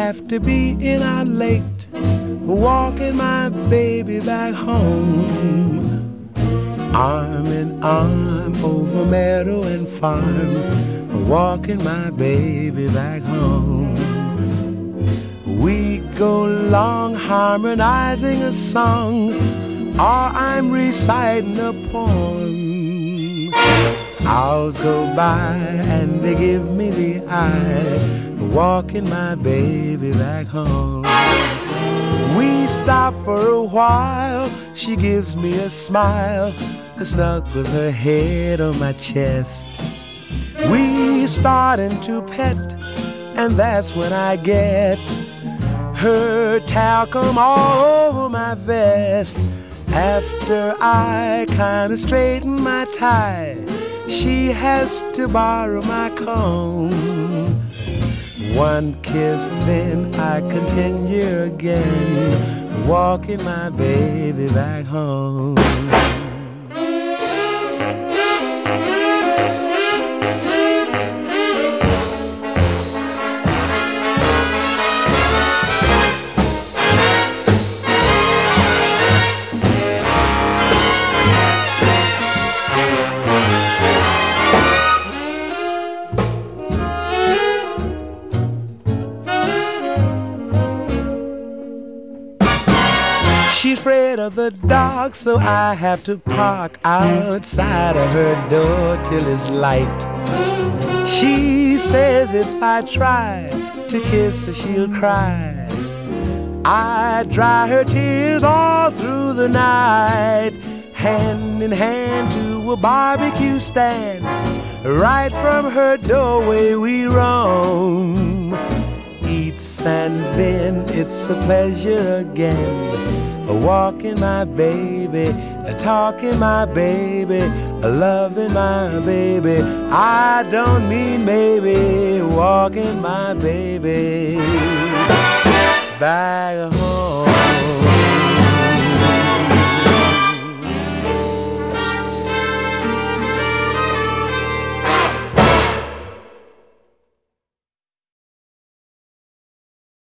after being out late, walking my baby back home. Arm in arm over meadow and farm, walking my baby back home. We go long harmonizing a song, or I'm reciting a poem. Hours go by and they give me the eye, walking my baby back home. We stop for a while, she gives me a smile, snuggles her head on my chest. We starting to pet, and that's when I get her talcum all over my vest. After I kinda straighten my tie, she has to borrow my comb. One kiss, then I continue again, walking my baby back home. She's afraid of the dark, so I have to park outside of her door till it's light. She says if I try to kiss her, she'll cry. I dry her tears all through the night, hand in hand to a barbecue stand. Right from her doorway we roam. Eats and then it's a pleasure again, walking my baby, talking my baby, loving my baby. I don't mean maybe, walking my baby back home.